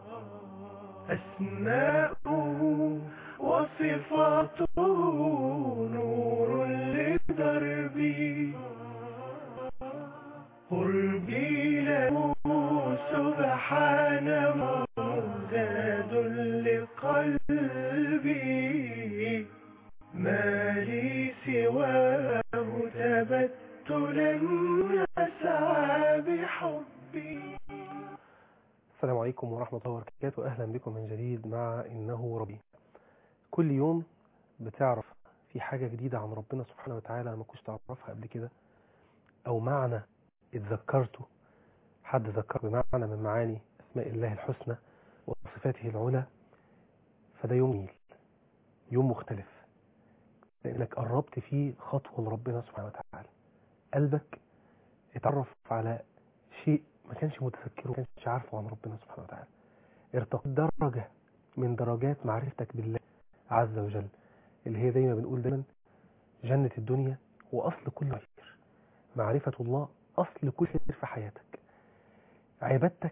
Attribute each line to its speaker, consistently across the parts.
Speaker 1: أسماؤه وصفاته نور لدربي، قربي له سبحانه زاد لقلبي، ما لي سواه تبتلا أسعى بحبي.
Speaker 2: السلام عليكم ورحمة الله وبركاته. أهلا بكم من جديد مع إنه ربي. كل يوم بتعرف في حاجة جديدة عن ربنا سبحانه وتعالى ما كنتش تعرفها قبل كده، أو معنى اتذكرته، حد ذكر بمعنى من معاني أسماء الله الحسنى وصفاته العلى، فده يوم جميل، يوم مختلف، لأنك قربت فيه خطوة لربنا سبحانه وتعالى. قلبك اتعرف على شيء ما كانش متفكره، ما كانش عارفه عن ربنا سبحانه وتعالى. ارتقيت درجة من درجات معرفتك بالله عز وجل، اللي هي دايما بنقول دايما جنة الدنيا وأصل كل خير. معرفة الله أصل كل خير في حياتك، عبادتك،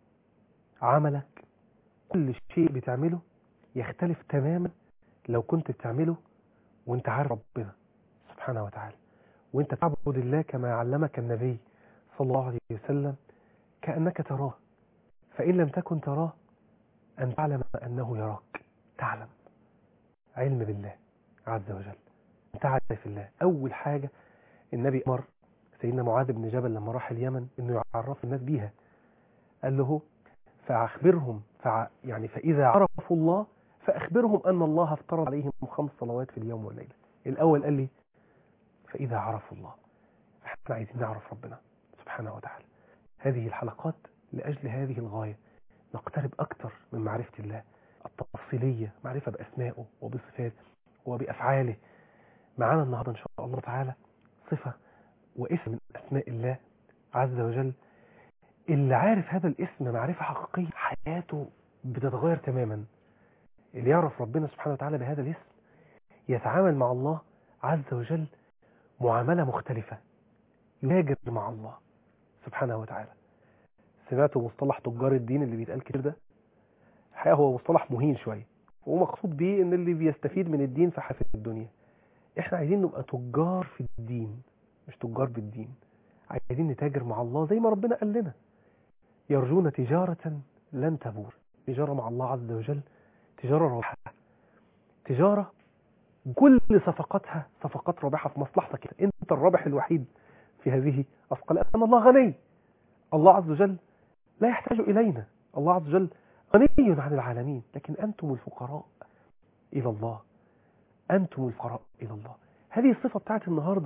Speaker 2: عملك، كل شيء بتعمله يختلف تماما لو كنت بتعمله وانت عارف ربنا سبحانه وتعالى، وانت تعبد الله كما علمك النبي صلى الله عليه وسلم كأنك تراه، فإن لم تكن تراه أن تعلم أنه يراك. تعلم علم بالله عز وجل، تعرف الله. أول حاجة النبي أمر سيدنا معاذ بن جبل لما راح اليمن إنه يعرف الناس بيها، قال له فأخبرهم فإذا عرفوا الله فأخبرهم أن الله افترض عليهم 5 صلوات في اليوم والليلة. الأول قال لي فإذا عرفوا الله. احنا عايزين نعرف ربنا سبحانه وتعالى. هذه الحلقات لأجل هذه الغاية، نقترب أكثر من معرفة الله التفصيلية، معرفة بأسمائه وبصفاته وبأفعاله. معانا النهاردة إن شاء الله تعالى صفة واسم من أسماء الله عز وجل، اللي عارف هذا الاسم معرفة حقيقية حياته بتتغير تماما. اللي يعرف ربنا سبحانه وتعالى بهذا الاسم يتعامل مع الله عز وجل معاملة مختلفة، يهاجر مع الله سبحانه وتعالى. سمعتوا مصطلح تجار الدين اللي بيتقال كتير ده؟ الحقيقة هو مصطلح مهين شوية، وهو مقصود بيه ان اللي بيستفيد من الدين في حياة الدنيا. احنا عايزين نبقى تجار في الدين، مش تجار بالدين. عايزين نتاجر مع الله زي ما ربنا قال لنا، يرجون تجارة لن تبور. تجارة مع الله عز وجل تجارة رابحة، تجارة كل صفقاتها صفقات رابحة في مصلحتك. انت الرابح الوحيد في هذه الصفقة، لأن الله غني. الله عز وجل لا يحتاج إلينا، الله عز وجل غني عن العالمين، لكن أنتم الفقراء إلى الله، أنتم الفقراء إلى الله. هذه الصفة بتاعت النهاردة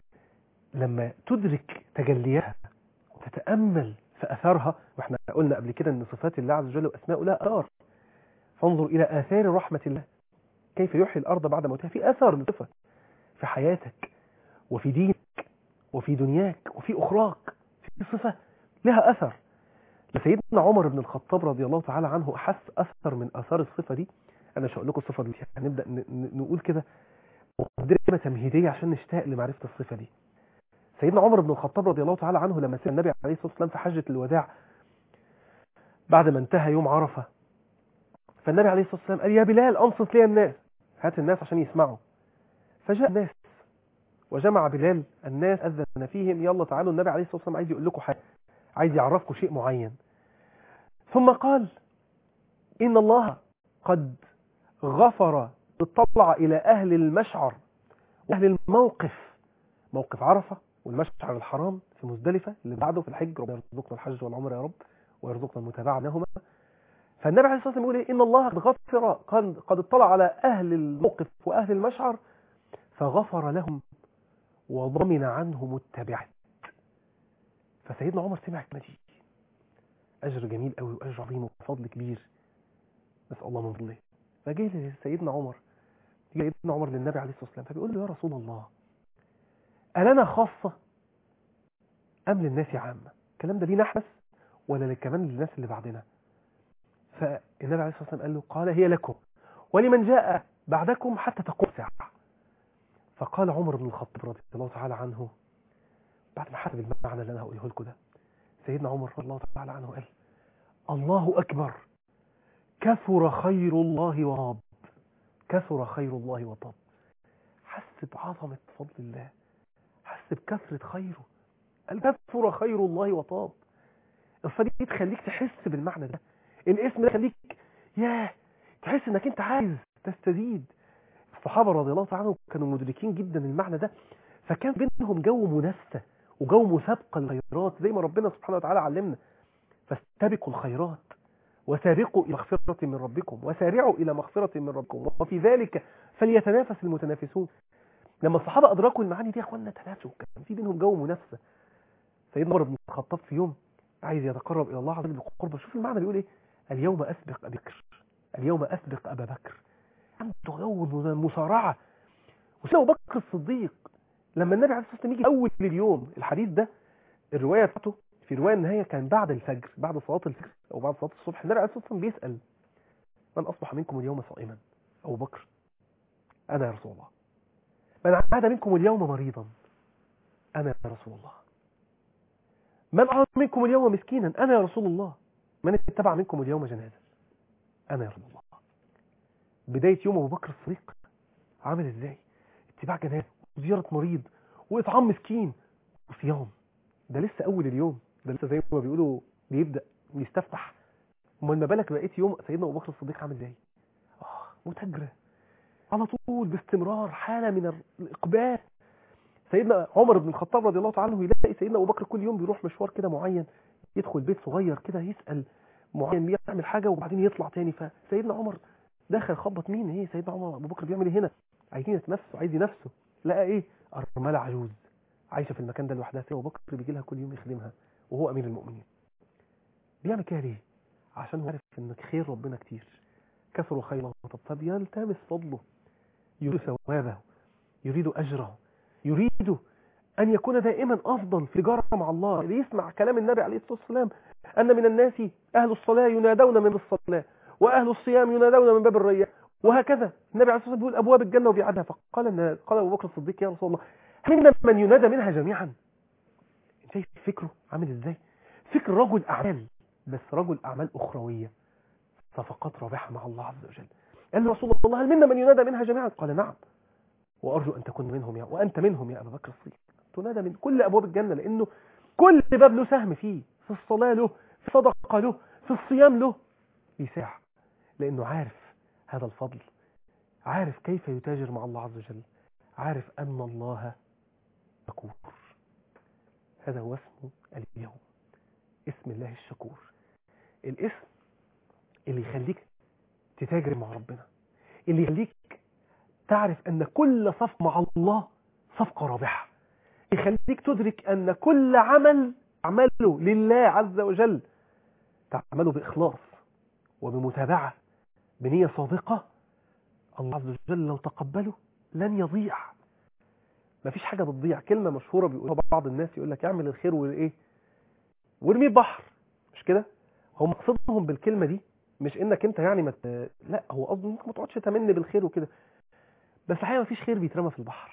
Speaker 2: لما تدرك تجلياتها وتتأمل في أثارها، وإحنا قلنا قبل كده أن صفات الله عز وجل وأسماءه لها أثار. فانظر إلى آثار رحمة الله، كيف يحيي الأرض بعد موتها. في أثر للصفة في حياتك وفي دينك وفي دنياك وفي أخراك، في صفة لها أثر. لسيدنا عمر بن الخطاب رضي الله تعالى عنه أحس أثر من آثار الصفة دي. أنا مش هقول لكم الصفة دي، هنبدأ نقول كده مقدمة تمهيدية عشان نشتاق لمعرفة الصفة دي. سيدنا عمر بن الخطاب رضي الله تعالى عنه لما سمع النبي عليه الصلاة والسلام في حجة الوداع بعد ما انتهى يوم عرفة، فالنبي عليه الصلاة والسلام قال يا بلال أنصت لي الناس، هات الناس عشان يسمعوا. فجاء الناس وجمع بلال الناس أذن فيهم، يلا تعالوا النبي عليه الصلاة والسلام عايز يقول لكم حاجة، عايز يعرفكم شيء معين. ثم قال إن الله قد غفر، اطلع إلى أهل المشعر وأهل الموقف، موقف عرفة والمشعر الحرام في مزدلفة اللي بعده في الحج. ربنا يرزقنا الحج والعمر يا رب، ويرزقنا المتابعة بينهما. فالنبي عليه الصلاة والسلام يقول إن الله قد غفر، قد اطلع على أهل الموقف وأهل المشعر فغفر لهم وضمن عنهم التبعات. فسيدنا عمر سمع الكلمة دي، أجر جميل قوي وأجر عظيم وفضل كبير، نسأل الله من فضله. فجاء سيدنا عمر للنبي عليه الصلاة والسلام فبيقول له يا رسول الله، ألنا خاصة أم للناس عامة؟ الكلام ده لينا احنا ولا كمان للناس اللي بعدنا؟ فالنبي عليه الصلاة والسلام قال له قال هي لكم ولمن جاء بعدكم حتى تقوم الساعة. فقال عمر بن الخطاب رضي الله تعالى عنه بعد ما حسب المعنى اللي أنا هقوله لكم ده، سيدنا عمر رضي الله تعالى عنه قال الله أكبر كثر خير الله وطاب. كثر خير الله وطاب. حس بعظمة فضل الله، حس بكثرة خيره. قال كثر خير الله وطاب. الصلاة دي تخليك تحس بالمعنى ده. الاسم ده يخليك تحس انك انت عايز تستزيد. الصحابة رضي الله عنهم كانوا مدركين جدا المعنى ده، فكان بينهم جو منافسة وجو مسابقة للخيرات، زي ما ربنا سبحانه وتعالى علمنا: فاستبقوا الخيرات وسارقوا إلى مغفرة من ربكم وسارعوا إلى مغفرة من ربكم وفي ذلك فليتنافس المتنافسون. لما الصحابة أدركوا المعاني دي يا أخوانا تنافسوا، كان في بينهم جو منافسة. سيدنا عمر بن الخطاب في يوم عايز يتقرب إلى الله عز وجل بقربه، شوف المعنى بيقول إيه: اليوم أسبق أبي بكر، اليوم أسبق أبا بكر. عنده جو مصارعة. وسيدنا أبو بكر الصديق لما النبي عليه الصلاة والسلام يجي أول اليوم، الحديث ده الرواية بتاعته في رواية ان هي كان بعد الفجر، بعد صلاة الفجر أو بعد صلاة الصبح، النبي عليه الصلاة والسلام بيسأل: من أصبح منكم اليوم صائما؟ أبو بكر: أنا يا رسول الله. من عاد منكم اليوم مريضا؟ أنا يا رسول الله. من أعاد منكم اليوم مسكينا؟ أنا يا رسول الله. من اتبع منكم اليوم جنازة؟ أنا يا رسول الله. بداية يوم أبو بكر الصديق عامل إزاي؟ اتباع جنازة وزيارة مريض وإطعام مسكين وصيام. ده لسه أول اليوم، ده لسه زي ما بيقولوا بيبدأ يستفتح. امال ما بالك بقيت يوم سيدنا ابو بكر الصديق عامل ازاي؟ متجرة على طول باستمرار، حالة من الإقبال. سيدنا عمر بن الخطاب رضي الله تعالى عنه يلاقي سيدنا أبو بكر كل يوم بيروح مشوار كده معين، يدخل بيت صغير كده يسأل معين بيعمل حاجة وبعدين يطلع تاني. فسيدنا عمر دخل خبط مين؟ ايه سيدنا عمر أبو بكر بيعمل ايه هنا؟ عايزين يتنفسوا، عايز ينفسه. لقى ايه؟ أرملة عجوز عايشة في المكان ده لوحدها. سيدنا أبو بكر بيجي لها كل يوم يخدمها وهو أمير المؤمنين. بيعمل كده ليه؟ عشان هو عارف ان خير ربنا كتير. كثر خيره فبيلتمس فضله، يريد ثوابه، يريد أجره، يريد أن يكون دائما أفضل في جارة مع الله. يسمع كلام النبي عليه الصلاة والسلام: أن من الناس أهل الصلاة ينادون من الصلاة، وأهل الصيام ينادون من باب الرياء، وهكذا. النبي عليه الصلاة والسلام بيقول أبواب الجنة وبيعدها. قال أبو بكر الصديق: يا رسول الله، منا من ينادى منها جميعا. شايف فكره عامل إزاي؟ فكر رجل أعمال، بس رجل أعمال أخروية، صفقات رابحة مع الله عز وجل. قال له: رسول الله، هل منا من ينادى منها جميعا؟ قال: نعم، وأرجو أن تكون منهم وأنت منهم يا أبا بكر الصديق. تنادى من كل أبواب الجنة، لأنه كل باب له سهم فيه، في الصلاة له، في الصدقة له، في الصيام له، بيساع، لأنه عارف هذا الفضل، عارف كيف يتاجر مع الله عز وجل، عارف أن الله شكور. هذا هو اسمه اليوم، اسم الله الشكور. الاسم اللي يخليك تتاجر مع ربنا، اللي يخليك تعرف أن كل صفقة مع الله صفقة رابحة، يخليك تدرك أن كل عمل تعمله لله عز وجل تعمله بإخلاص وبمتابعة بنية صادقة، الله عز وجل لو تقبله لن يضيع. مفيش حاجة بتضيع. كلمة مشهورة بيقولها بعض الناس، يقول لك: اعمل الخير وإيه؟ وارميه بحر. مش كده؟ هم مقصدهم بالكلمة دي مش إنك أنت يعني لا، هو قصده إنك ما تقعدش تمني بالخير وكده، بس الحقيقة مفيش خير بيترمى في البحر.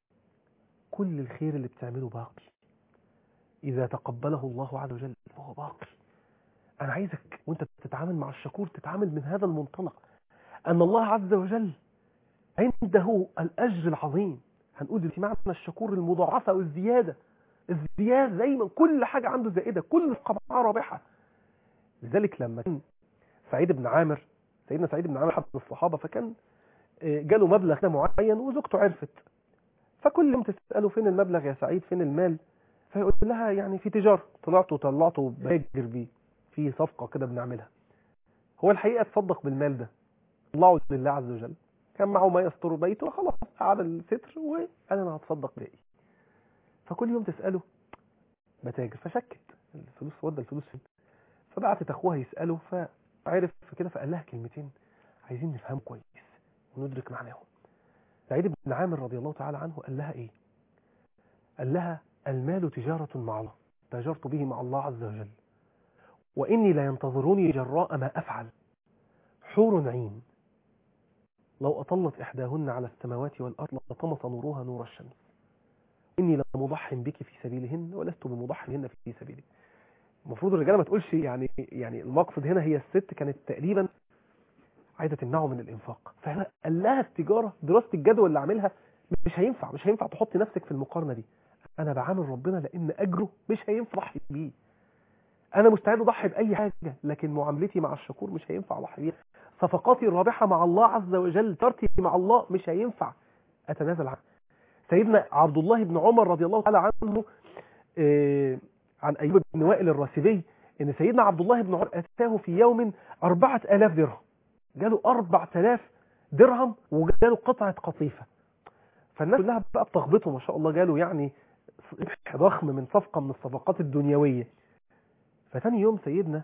Speaker 2: كل الخير اللي بتعمله باقي، إذا تقبله الله عز وجل فهو باقي. أنا عايزك وأنت تتعامل مع الشكور تتعامل من هذا المنطلق، أن الله عز وجل عنده الأجر العظيم. هنقول دلوقتي معنى الشكور المضاعفة والزيادة. الزيادة دايما كل حاجة عنده زائدة، كل قطعة رابحة. لذلك لما كان سعيد بن عامر، سيدنا سعيد بن عامر حد من الصحابة، فكان جاله مبلغ معين وزوجته عرفت، فكل يوم تسأله: فين المبلغ يا سعيد، فين المال؟ فيقول لها: يعني في تجارة طلعته بهاجر بيه، في صفقة كده بنعملها. هو الحقيقة تصدق بالمال ده، طلعه لله عز وجل، كان معه ما يستر بيته، خلاص قعد الستر وأنا هتصدق باقي. فكل يوم تسأله: بتاجر. فشكت الفلوس، ودى الفلوس فين؟ فبعتت أخوها يسأله، فعرف كده، فقال لها كلمتين عايزين نفهم كويس وندرك معناهم. سعيد بن عامر رضي الله تعالى عنه قال لها ايه؟ قال لها: المال تجارة مع الله، تاجرت به مع الله عز وجل، وإني لا ينتظروني جراء ما أفعل حور عين لو أطلت إحداهن على السماوات والأرض لطمس نورها نور الشمس، إني لمضح بك في سبيلهن ولست بمضح بهن في سبيلي. المفروض الرجالة ما تقولش يعني المقصد هنا هي الست كانت تقريبا عايزة تمنعه من الإنفاق، فقال لها التجارة دراسة الجدوى اللي عاملها مش هينفع تحطي نفسك في المقارنة دي. أنا بعامل ربنا لأن أجره مش هينفع أضحي بيه. أنا مستعد أضحي بأي حاجة، لكن معاملتي مع الشكور مش هينفع أضحي بيها. صفقاتي الرابحة مع الله عز وجل، ترتي مع الله مش هينفع أتنازل عنها. سيدنا عبد الله بن عمر رضي الله تعالى عنه عن أيوب بن وائل الراسبي إن سيدنا عبد الله بن عمر أتاه في يوم 4000 درهم. جاله 4000 درهم وجاله قطعة قطيفة. فالناس كلها بقى بتغبطه ما شاء الله، جاله يعني ربح ضخم من صفقة من الصفقات الدنيوية. فتاني يوم سيدنا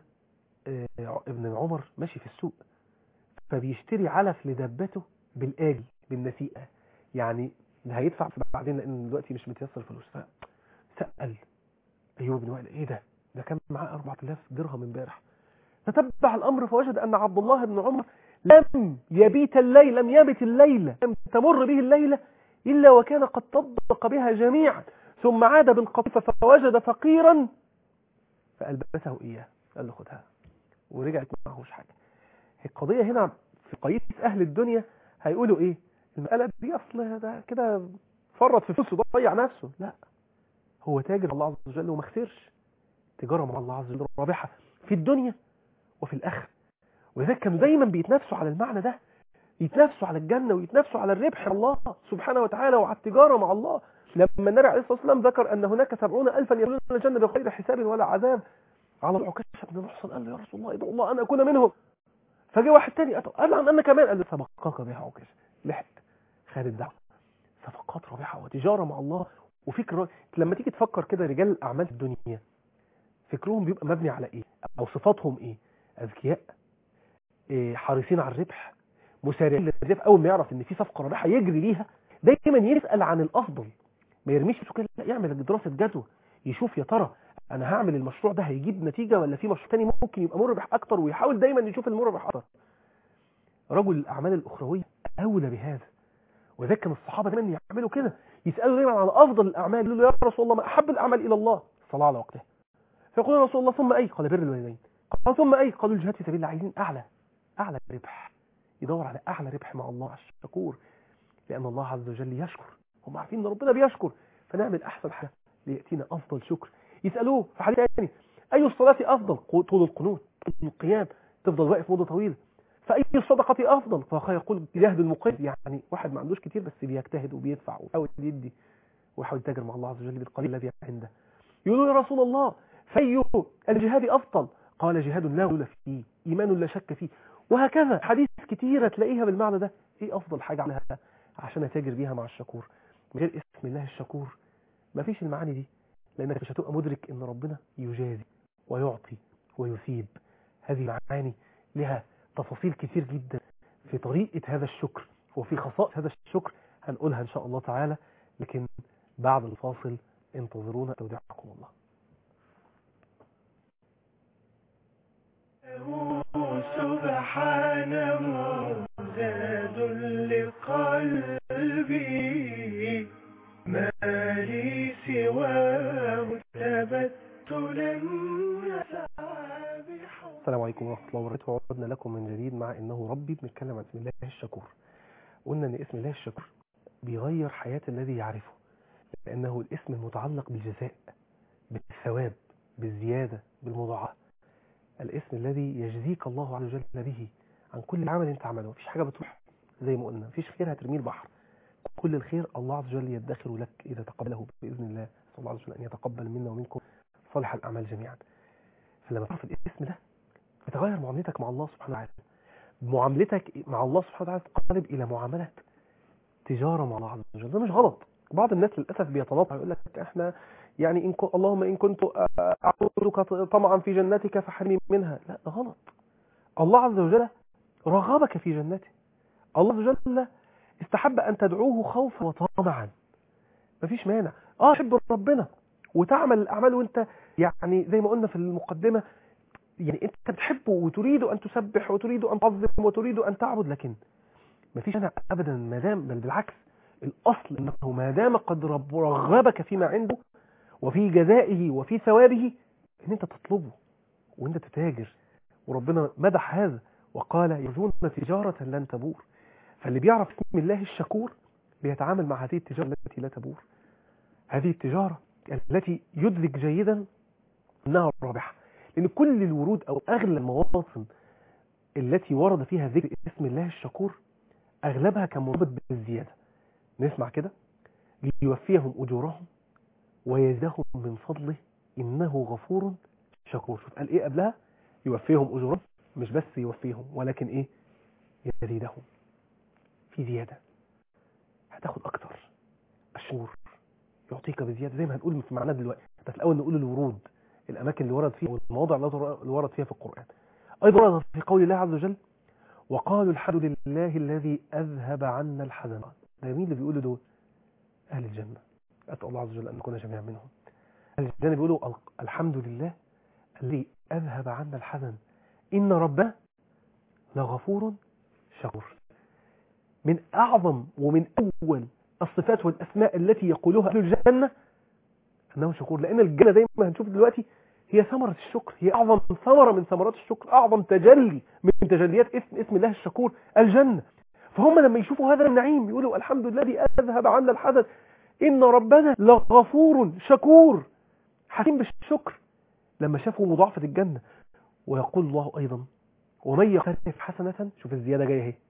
Speaker 2: ابن عمر ماشي في السوق، فبيشتري علف لدبته بالآجل بالنسيئة، يعني هيدفع بعدين لأن دلوقتي مش متيسر فلوس. فسأل أيوب بن وائل إيه ده كان معاه 4000 درهم امبارح. فتبع الأمر فوجد أن عبد الله بن عمر لم يبت الليلة، لم تمر به الليلة إلا وكان قد طبق بها جميعا، ثم عاد بالقطيفة فوجد فقيرا فألبسه إياه، قال له خدها، ورجعت معهوش حاجة. القضية هنا في قيس أهل الدنيا هيقولوا إيه؟ المسألة دي أصل ده كده فرط في فلوسه ضيع نفسه. لا، هو تاجر الله عز وجل وما خسرش. تجارة مع الله عز وجل رابحة في الدنيا وفي الآخرة. ولذلك كانوا دايما بيتنافسوا على المعنى ده، يتنافسوا على الجنة ويتنافسوا على الربح مع الله سبحانه وتعالى وعلى التجارة مع الله. لما النبي عليه الصلاة والسلام ذكر أن هناك 70,000 يدخلون الجنة بغير حساب ولا عذاب، على عكاشة بن محصن قال له يا رسول الله ادعو الله أن أكون منهم. فجاء واحد تاني قال عن أنا كمان، قال له سبقاك بها عكاشة، لحق خالد الدعوة. صفقات رابحة وتجارة مع الله وفكر. لما تيجي تفكر كده رجال الأعمال في الدنيا فكرهم بيبقى مبني على إيه أو صفاتهم إيه؟ أذكياء، حريصين على الربح، مسارعين للربح. أول ما يعرف إن في صفقة رابحة يجري ليها، دايما يسأل عن الأفضل، ما يرميش في كده، لا يعمل دراسة جدوى، يشوف يا ترى أنا هعمل المشروع ده هيجيب نتيجة ولا في مشروع تاني ممكن يبقى مربح أكتر، ويحاول دايما يشوف المربح أكتر. رجل الأعمال الأخروية أولى بهذا. وذلك كان الصحابة دايما يعملوا كده، يسألوا دايما عن أفضل الأعمال، يقولوا له يا رسول الله ما أحب الأعمال إلى الله؟ الصلاة على وقتها. فيقول يا رسول الله ثم أي؟ قال بر الوالدين. قال ثم أي؟ قالوا الجهاد في سبيل الله. عايزين أعلى ربح، يدور على أعلى ربح مع الله الشكور، لأن الله عز وجل يشكر. هم عارفين أن ربنا بيشكر، فنعمل أحسن حاجة ليأتينا أفضل شكر. يسألوه في حديث ثاني أي الصلاة أفضل؟ طول القنوت، طول القيام، تفضل واقف مدة طويلة. فأي الصدقة أفضل؟ فيقول جهد المقيم، يعني واحد ما عندوش كتير بس بيجتهد وبيدفع ويحاول يدي ويحاول يتاجر مع الله عز وجل بالقليل الذي عنده. يقولوا يا رسول الله فأي الجهاد أفضل؟ قال جهاد لا غل فيه، إيمان لا شك فيه. وهكذا حديث كتيرة تلاقيها بالمعنى ده. إيه أفضل حاجة عليها عشان أتاجر بيها مع الشكور؟ من غير اسم الله الشكور ما فيش المعاني دي، لأنك مش هتبقى مدرك إن ربنا يجازي ويعطي ويثيب. هذه معاني لها تفاصيل كتير جدا في طريقة هذا الشكر وفي خصائص هذا الشكر، هنقولها إن شاء الله تعالى، لكن بعد الفاصل انتظرونا. أودعكم الله.
Speaker 1: سبحانه زاد لقلبي ما لي سواه تبتلا يسعى بحب.
Speaker 2: السلام عليكم ورحمة الله وبركاته. عدنا لكم من جديد مع إنه ربي. بنتكلم عن اسم الله الشكور. قلنا إن اسم الله الشكور بيغير حياة الذي يعرفه، لأنه الاسم المتعلق بالجزاء، بالثواب، بالزيادة، بالمضاعفة. الاسم الذي يجزيك الله عز وجل به عن كل عمل انت عمله. مفيش حاجة بتروح زي ما قلنا، مفيش خير هترميه البحر. كل الخير الله عز وجل يدخر لك إذا تقبله بإذن الله. صلى الله عليه وسلم أن يتقبل منا ومنكم صالح الأعمال جميعا. فلما تعرف الاسم ده بتغير معاملتك مع الله سبحانه وتعالى. معاملتك مع الله سبحانه وتعالى تقلب إلى معاملة تجارة مع الله عز وجل. ده مش غلط. بعض الناس للأسف بيتناطع يقول لك احنا يعني اللهم إن كنت أعوذك طمعا في جنتك فحرمني منها. لا، ده غلط. الله عز وجل رغبك في جنته. الله عز وجل استحب أن تدعوه خوفا وطمعا. مفيش مانع تحب ربنا وتعمل الأعمال وانت يعني زي ما قلنا في المقدمة، يعني انت بتحبه وتريد أن تسبح وتريد أن تعظم وتريد أن تعبد، لكن مفيش مانع أبدا ما دام، بل بالعكس الأصل أنه ما دام قد رغبك فيما عنده وفي جزائه وفي ثوابه ان انت تطلبه وانت تتاجر. وربنا مدح هذا وقال يرجون تجارة لن تبور. فاللي بيعرف اسم الله الشكور بيتعامل مع هذه التجارة التي لا تبور، هذه التجارة التي يدرك جيدا أنها رابحة. لأن كل الورود أو أغلى المواطن التي ورد فيها ذكر اسم الله الشكور أغلبها كان مرتبط بالزيادة. نسمع كده: ليوفيهم أجورهم ويزيدهم من فضله إنه غفور شكور. شوف قال إيه قبلها؟ يوفيهم أجورهم، مش بس يوفيهم ولكن إيه؟ يزيدهم في زيادة، هتاخد أكتر. الشكور يعطيك بزيادة، زي ما هنقول في معناه دلوقتي. بس الأول نقول الورود، الأماكن اللي ورد فيها والمواضع اللي ورد فيها في القرآن. أيضا ورد في قول الله عز وجل: وقالوا الحمد لله الذي أذهب عنا الحزن. ده مين اللي بيقولوا دول؟ أهل الجنة. أسأل الله عز وجل أن نكون جميعا منهم. أهل الجنة بيقولوا الحمد لله الذي أذهب عنا الحزن إن ربنا لغفور شكور. من أعظم ومن أول الصفات والأسماء التي يقولها أهل الجنة أنه شكور، لأن الجنة زي ما هنشوف دلوقتي هي ثمرة الشكر، هي أعظم ثمرة من ثمرات الشكر، أعظم تجلي من تجليات اسم الله الشكور الجنة. فهم لما يشوفوا هذا النعيم يقولوا الحمد لله الذي أذهب عنا الحزن إن ربنا لغفور شكور، حكيم بالشكر. لما شافوا مضاعفة الجنة، ويقول الله أيضا: ومن يقترف حسنة، شوف الزيادة جاية اهي،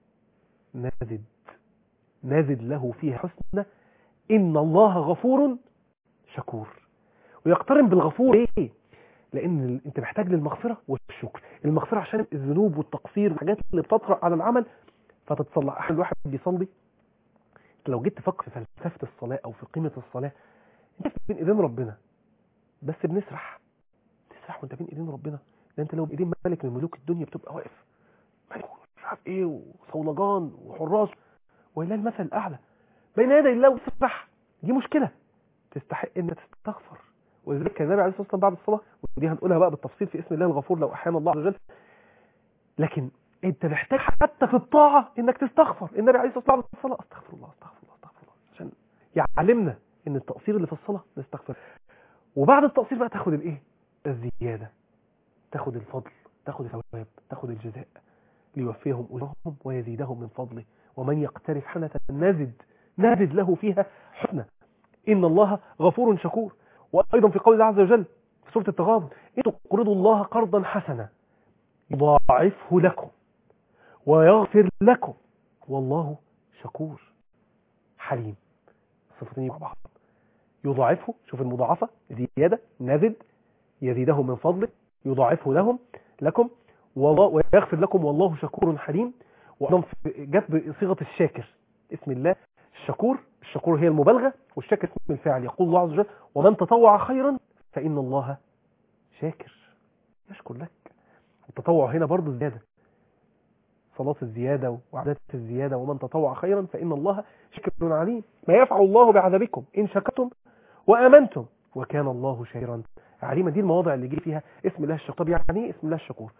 Speaker 2: نزد له فيها حسنة إن الله غفور شكور. ويقترن بالغفور ليه؟ لأن أنت محتاج للمغفرة والشكر. المغفرة عشان الذنوب والتقصير والحاجات اللي بتطرأ على العمل فتتصلح. أحد الواحد بيصلي، لو جيت تفكر في فلسفة الصلاة أو في قيمة الصلاة، أنت بين إيدين ربنا بس بنسرح، تسرح وأنت بين إيدين ربنا. ده أنت لو بإيدين ملك من ملوك الدنيا بتبقى واقف مش عارف إيه وصولجان وحراس وإلى المثل الأعلى بين يدي الله وتسرح. دي مشكلة تستحق ان تستغفر. ولذلك كان النبي عليه الصلاه والسلام بعد الصلاه، ودي هنقولها بقى بالتفصيل في اسم الله الغفور لو احيانا الله عز وجل، لكن انت محتاج حتى في الطاعه انك تستغفر. النبي عليه الصلاه والسلام بعد الصلاه استغفر الله استغفر الله استغفر الله، عشان يعلمنا ان التقصير اللي في الصلاه نستغفر. وبعد التقصير بقى تاخد الايه؟ الزياده، تاخد الفضل، تاخد الثواب، تاخد الجزاء. ليوفيهم اجورهم ويزيدهم من فضله ومن يقترف حسنه نزد له فيها حسنه إن الله غفور شكور. وأيضا في قول الله عز وجل في سورة التغابن: إن تقرضوا الله قرضا حسنا يضاعفه لكم ويغفر لكم والله شكور حليم. الصفتين مع بعض، يضاعفه، شوف المضاعفة، زيادة، نزد، يزيده من فضله، يضاعفه لكم ويغفر لكم والله شكور حليم. وأيضا جت بصيغة الشاكر، اسم الله الشكور. الشكور هي المبالغة والشاكر اسم الفاعل. يقول الله عز وجل: ومن تطوع خيرا فإن الله شاكر يشكر لك. التطوع هنا برضو زيادة، صلاة الزيادة وعادات الزيادة. ومن تطوع خيرا فإن الله شاكر عليم. ما يفعل الله بعذابكم إن شكرتم وآمنتم وكان الله شاكرا عليما. دي المواضع اللي يجي فيها اسم الله الشكور. يعني ايه اسم الله الشكور؟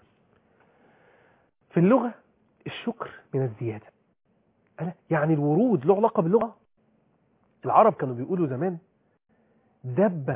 Speaker 2: في اللغة الشكر من الزيادة، يعني الورود له علاقة باللغة. العرب كانوا بيقولوا زمان دب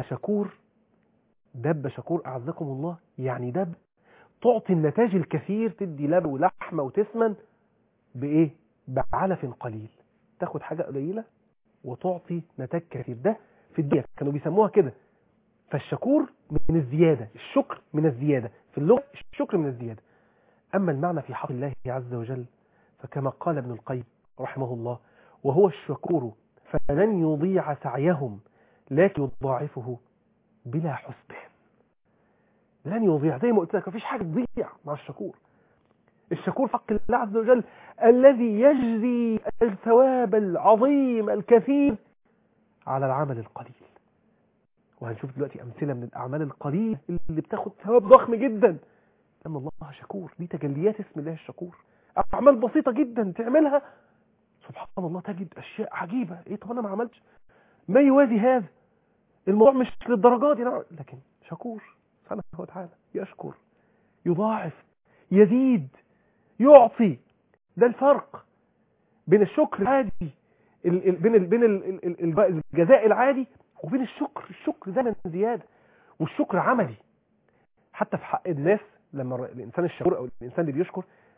Speaker 2: شكور أعزكم الله، يعني دب تعطي النتاج الكثير، تدي لبن ولحمة وتسمن بإيه؟ بعلف قليل. تاخد حاجة قليلة وتعطي نتاج كثير. ده في الدنيا كانوا بيسموها كده. فالشكور من الزيادة، الشكر من الزيادة في اللغة، الشكر من الزيادة. أما المعنى في حق الله عز وجل فكما قال ابن القيم رحمه الله: وهو الشكور فلن يضيع سعيهم لكن يضاعفه بلا حسبان. لن يضيع، زي ما قلت لك مفيش حاجة تضيع مع الشكور. الشكور حق الله عز وجل الذي يجزي الثواب العظيم الكثير على العمل القليل. وهنشوف دلوقتي أمثلة من الأعمال القليل اللي بتاخد ثواب ضخم جدا. أما الله شكور، دي تجليات اسم الله الشكور. أعمال بسيطة جدا تعملها سبحان الله تجد أشياء عجيبة. إيه طب أنا ما عملتش ما يوازي هذا. الموضوع مش للدرجات دي، لكن شكور سبحانه وتعالى، يشكر، يضاعف، يزيد، يعطي. ده الفرق بين الشكر العادي، بين الجزاء العادي وبين الشكر دايما زيادة. والشكر عملي حتى في حق الناس. لما الإنسان الشكور أو الإنسان اللي بيشكر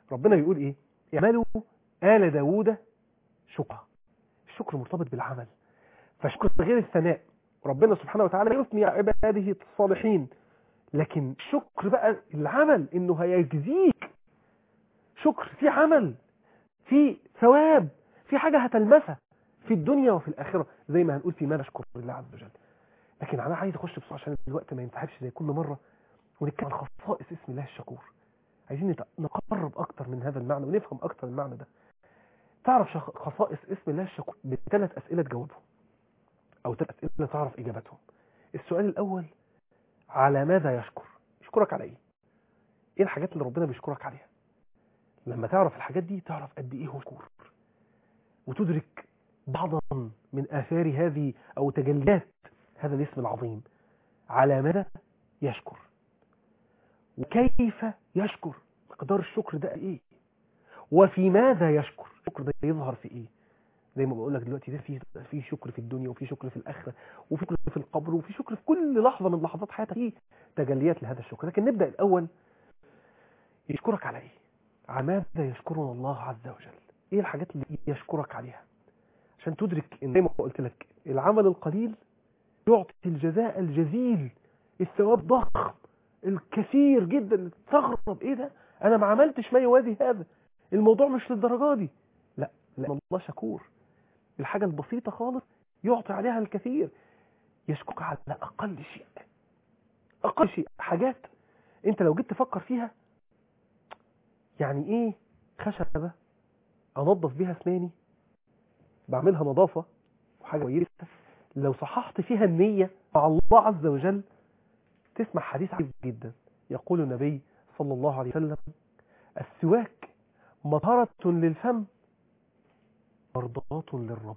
Speaker 2: ربنا بيقول ايه؟ اعملوا آل داوود شكرا. الشكر مرتبط بالعمل، فالشكر غير الثناء. ربنا سبحانه وتعالى يثني عباده الصالحين، لكن الشكر بقى العمل، انه هيجزيك شكر في عمل، في ثواب، في حاجة هتلمسها في الدنيا وفي الآخرة، زي ما هنقول في ما نشكر لله عز وجل. لكن انا عايز اخش بسرعه عشان الوقت ما ينسحبش زي كل مره، ونتكلم عن خصائص اسم الله الشكور. عايزين نقرب اكتر من هذا المعنى ونفهم اكتر المعنى ده. تعرف خصائص اسم الله الشكور بثلاث اسئله تجاوبهم، او ثلاث اسئله تعرف اجابتهم. السؤال الاول: على ماذا يشكر؟ يشكرك على ايه؟ ايه الحاجات اللي ربنا بيشكرك عليها؟ لما تعرف الحاجات دي تعرف قد ايه هو شكور، وتدرك بعضا من آثار هذه او تجليات هذا الاسم العظيم. على ماذا يشكر، وكيف يشكر، مقدار الشكر ده ايه، وفي ماذا يشكر، الشكر ده يظهر في ايه. زي ما بقول لك دلوقتي، ده في شكر في الدنيا، وفي شكر في الاخره، وفي شكر في القبر، وفي شكر في كل لحظه من لحظات حياتك، في تجليات لهذا الشكر. لكن نبدا الاول، يشكرك على ايه؟ على ماذا يشكرنا الله عز وجل؟ ايه الحاجات اللي يشكرك عليها؟ عشان تدرك ان زي ما قلت لك، العمل القليل يعطي الجزاء الجزيل، الثواب ضخم الكثير جدا. تستغرب ايه ده، انا ما عملتش ما يوازي هذا، الموضوع مش للدرجه دي. لا، لان الله شكور. الحاجه البسيطه خالص يعطي عليها الكثير. يشكرك على اقل شيء، اقل شيء. حاجات انت لو جيت تفكر فيها، يعني ايه خشبه انظف بيها اسناني، بعملها نظافه وحاجه كويسه، لو صححت فيها النيه مع الله عز وجل. تسمع حديث عجيب جدا، يقول النبي صلى الله عليه وسلم: السواك مطهرة للفم، مرضاة للرب.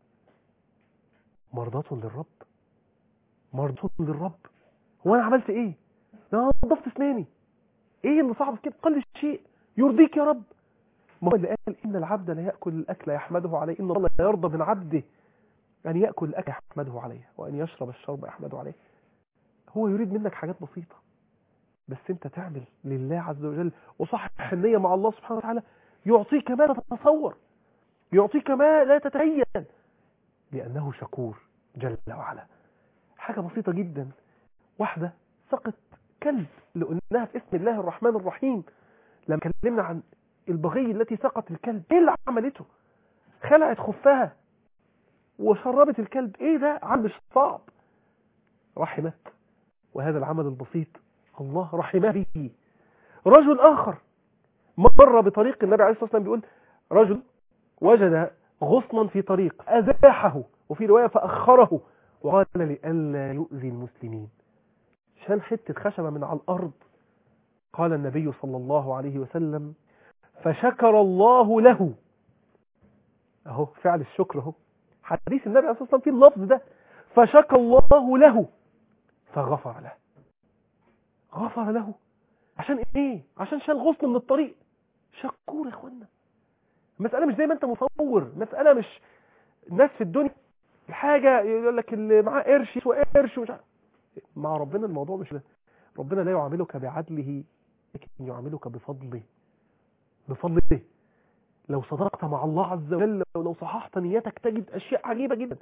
Speaker 2: مرضاة للرب، مرضاة للرب. هو انا عملت ايه؟ انا نظفت اسناني، ايه اللي صعب كده؟ قل شيء يرضيك يا رب. ما هو اللي قال: ان العبد لا ياكل الاكل يحمده عليه، ان الله لا يرضى من عبده ان ياكل الاكل يحمده عليه، وان يشرب الشرب يحمده عليه. هو يريد منك حاجات بسيطه، بس انت تعمل لله عز وجل وصحح النية مع الله سبحانه وتعالى، يعطيك ما لا تتصور، يعطيك ما لا تتخيل، لأنه شكور جل وعلا. حاجة بسيطة جدا، واحدة سقط كلب، اللي قلناها في اسم الله الرحمن الرحيم لما كلمنا عن البغي التي سقط الكلب. ايه اللي عملته؟ خلعت خفها وشربت الكلب. ايه ده؟ عمل مش صعب، رحمت. وهذا العمل البسيط الله رحمه به. رجل آخر مر بطريق، النبي عليه الصلاة والسلام بيقول: رجل وجد غصنا في طريق أزاحه، وفي رواية فأخره، وقال لئلا يؤذي المسلمين. شال حتة خشبة من على الأرض. قال النبي صلى الله عليه وسلم: فشكر الله له. اهو فعل الشكر اهو، حديث النبي عليه الصلاة والسلام فيه اللفظ ده: فشكر الله له فغفر له. غفر له عشان ايه؟ عشان شال غصن من الطريق. شكور يا اخوانا. المسألة مش زي ما انت مصور، مسألة مش الناس في الدنيا الحاجة يقول لك اللي معاه قرش يسوى قرش ومش عارف. مع ربنا الموضوع مش ده. ربنا لا يعاملك بعدله، لكن يعاملك بفضله. بفضله. لو صدقت مع الله عز وجل ولو صححت نيتك تجد أشياء عجيبة جدا.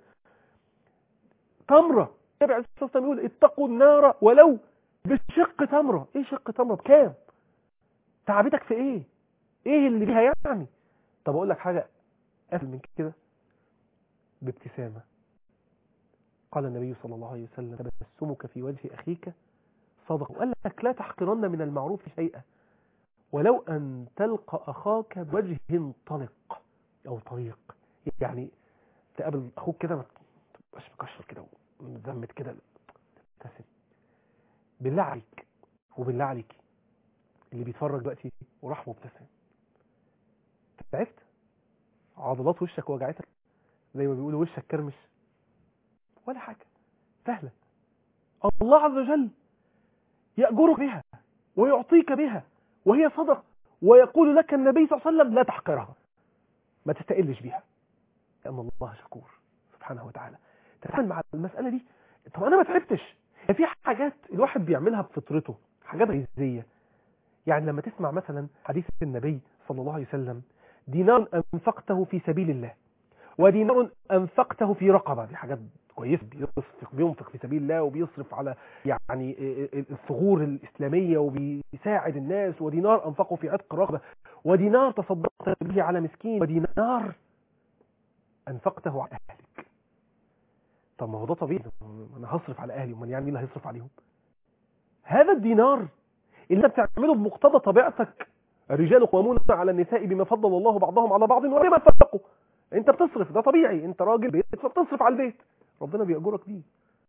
Speaker 2: تمرة، النبي عليه الصلاة والسلام يقول: اتقوا النار ولو بشق تمرة. ايه شق تمرة بكام؟ تعبتك في ايه؟ ايه اللي بيها يعني؟ طب اقول لك حاجة أسهل من كده، بابتسامة. قال النبي صلى الله عليه وسلم: تبسمك في وجه أخيك صدقة. وقال لك: لا تحقرن من المعروف شيئا ولو أن تلقى أخاك بوجه طلق أو طريق. يعني تقابل أخوك كده ما تبقاش مكشر كده ومزمت كده، تبتسم. بالله عليك وبالله عليك اللي بيتفرج دلوقتي وراح مبتسم، تعبت؟ عضلات وشك وجعتك زي ما بيقولوا وشك كرمش؟ ولا حاجة، سهلة. الله عز وجل يأجرك بها ويعطيك بها، وهي صدق. ويقول لك النبي صلى الله عليه وسلم: لا تحقرها، ما تستقلش بيها، لأن الله شكور سبحانه وتعالى. تتعامل مع المسألة دي. طب أنا ما تعبتش. في حاجات الواحد بيعملها بفطرته، حاجات غيزية. يعني لما تسمع مثلا حديث النبي صلى الله عليه وسلم دينار أنفقته في سبيل الله ودينار أنفقته في رقبة، دي حاجات كويسة، بينفق في سبيل الله وبيصرف على يعني الثغور الإسلامية وبيساعد الناس، ودينار أنفقه في عتق رقبة، ودينار تصدقت به على مسكين، ودينار أنفقته على أهلك. طب ما هو ده طبيعي، أنا هصرف على أهلي، ومن يعني مين اللي هيصرف عليهم؟ هذا الدينار اللي انت بتعمله بمقتضى طبيعتك، الرجال قوامون على النساء بما فضل الله بعضهم على بعض وبما انفقوا. انت بتصرف، ده طبيعي، انت راجل بيت فبتصرف على البيت، ربنا بيأجرك بيه،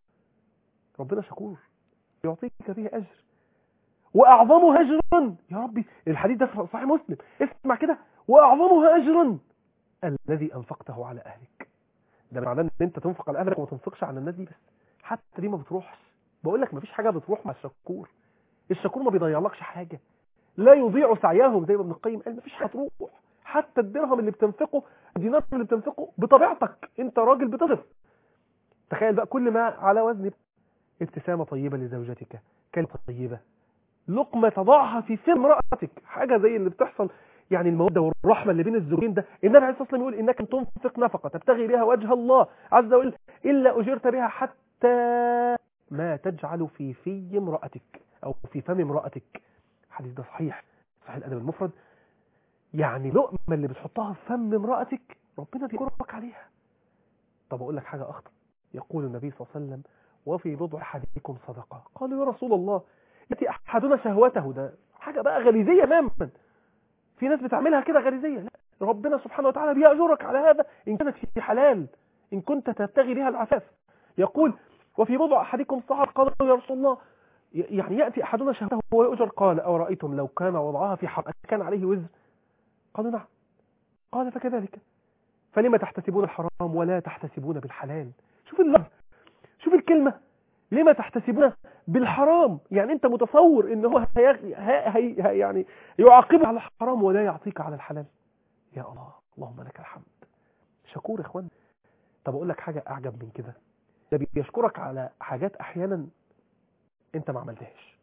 Speaker 2: ربنا شكور يعطيك به أجر. وأعظمها أجرا يا ربي، الحديث ده في صحيح مسلم، اسمع كده، وأعظمها أجرا الذي أنفقته على أهلك. ده معناه ان انت تنفق على أهلك وما تنفقش على الناس دي بس، حتى دي ما بتروحش. بقول لك مفيش حاجة بتروح مع الشكور، الشكور ما بيضيعلكش حاجة، لا يضيع سعيهم زي ما ابن القيم قال، مفيش حاجة تروح. حتى الدرهم اللي بتنفقه، الدينار اللي بتنفقه بطبيعتك انت راجل بتصرف. تخيل بقى كل ما على وزن ابتسامة طيبة لزوجتك، كلمة طيبة، لقمة تضعها في فم امرأتك، حاجة زي اللي بتحصل يعني المودة والرحمة اللي بين الزوجين ده. النبي عليه الصلاة والسلام يقول إنك تنفق نفقة تبتغي بها وجه الله عز وجل إلا أجرت بها حتى ما تجعل في امرأتك أو في فم امرأتك. الحديث ده صحيح الأدب المفرد. يعني لقمة اللي بتحطها في فم امرأتك ربنا بيجرك عليها. طب أقول لك حاجة أخطر، يقول النبي صلى الله عليه وسلم وفي بضع أحدكم صدقة. قالوا يا رسول الله يأتي أحدنا شهوته، ده حاجة بقى غريزية تماما، في ناس بتعملها كده غريزية، لا، ربنا سبحانه وتعالى بيأجرك على هذا إن كانت في حلال، إن كنت تبتغي بها العفاف. يقول وفي بضع أحدكم صدقة. قالوا يا رسول الله يعني يأتي أحدنا شهوته ويؤجر. قال أو رأيتم لو كان وضعها في حرام كان عليه وزر؟ قالوا نعم. قال فكذلك فلما تحتسبون الحرام ولا تحتسبون بالحلال؟ شوف اللفظ، شوف الكلمة، لما تحتسبون بالحرام، يعني انت متصور ان هو يعني يعاقبك على الحرام ولا يعطيك على الحلال. يا الله، اللهم لك الحمد، شكور يا اخوان. طب اقول لك حاجة اعجب من كده، ده بيشكرك على حاجات احيانا انت ما عملتهاش.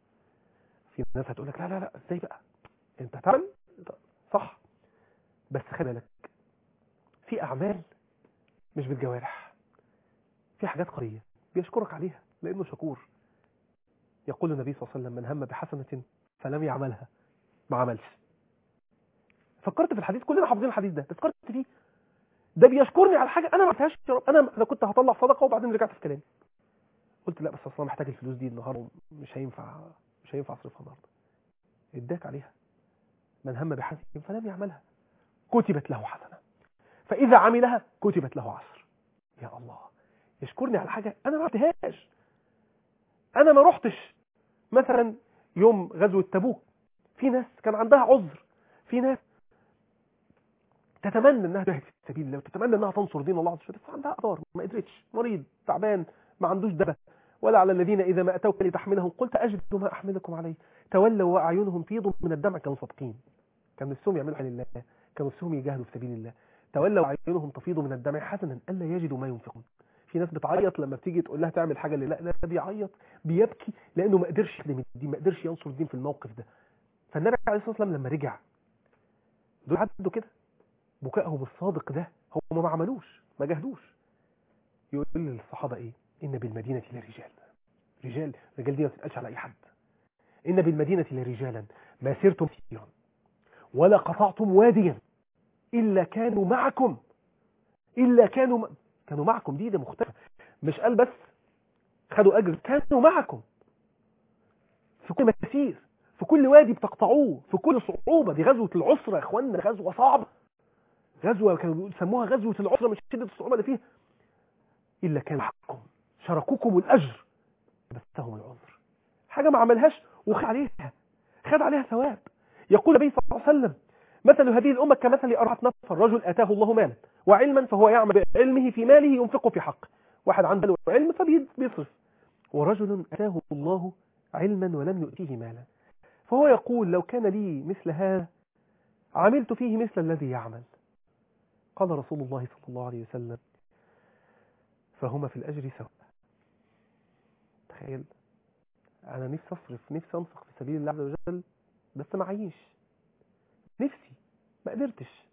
Speaker 2: في ناس هتقول لك لا لا لا ازاي بقى انت هتعمل صح، بس خلي بالك في اعمال مش بالجوارح، في حاجات قليلة بيشكرك عليها لانه شكور. يقول النبي صلى الله عليه وسلم من هم بحسنة فلم يعملها ما عملش. فكرت في الحديث، كلنا حافظين الحديث ده، بس فكرت فيه، ده بيشكرني على حاجه انا ما عملتهاش يا رب. انا كنت هطلع صدقه وبعدين رجعت في كلامي، قلت لا بس اصلا محتاج الفلوس دي النهارده، مش هينفع اصرفها النهارده. اداك عليها. من هم بحسنة فلم يعملها كتبت له حسنه، فاذا عملها كتبت له عشر. يا الله، يشكرني على حاجه انا ما عملتهاش. انا ما رحتش مثلا يوم غزوه تبوك، في ناس كان عندها عذر، في ناس تتمنى انها تجاهد في سبيل الله وتتمنى انها تنصر دين الله عز وجل، بس عندها اعذار، ما قدرتش، مريض، تعبان، ما عندوش دبه. ولا على الذين اذا ما اتوك لتحملهم قلت اجد ما احملكم عليه تولوا واعينهم فيض من الدمع. كانوا صادقين، كان نفسهم يعملوا حل الله، كانوا نفسهم يجاهدوا في سبيل الله. تولوا واعينهم تفيض من الدمع حزنا الا يجدوا ما ينفقون. في ناس بتعيط لما بتيجي تقول لها تعمل حاجه اللي لا بيعيط بيبكي لانه ما قدرش يخدم الدين، ما قدرش ينصر الدين في الموقف ده. فالنبي عليه الصلاه والسلام لما رجع دول عدوا كده بكائهم الصادق ده، هم ما عملوش، ما جهدوش. يقول للصحابة ايه؟ ان بالمدينة لرجال، رجال دي ما تتقالش على اي حد. ان بالمدينة لرجالا ما سرتم كثيرا ولا قطعتم واديا الا كانوا معكم، كانوا معكم. دي مختلفة، مش قال بس خدوا اجر، كانوا معكم في كل مسير، في كل وادي بتقطعوه، في كل صعوبة. دي غزوة العسرة يا اخوانا، غزوة صعبة، غزوة كانوا بيسموها غزوة العسرة من شدة الصعوبة اللي فيها. إلا كان معكم شاركوكم الأجر بسهم العذر، حاجة ما عملهاش وخد عليها ثواب. يقول النبي صلى الله عليه وسلم مثل هذه الأمة كمثل 4 نفر، رجل آتاه الله مالا وعلما فهو يعمل بعلمه في ماله ينفقه في حق. واحد عنده علم فبيصرف، ورجل آتاه الله علما ولم يؤتيه مالا فهو يقول لو كان لي مثل هذا عملت فيه مثل الذي يعمل. قال رسول الله صلى الله عليه وسلم فهما في الأجر سواء. تخيل، أنا نفسي أصرف، نفسي أنفق في سبيل الله عز وجل، بس معيش، نفسي ما قدرتش.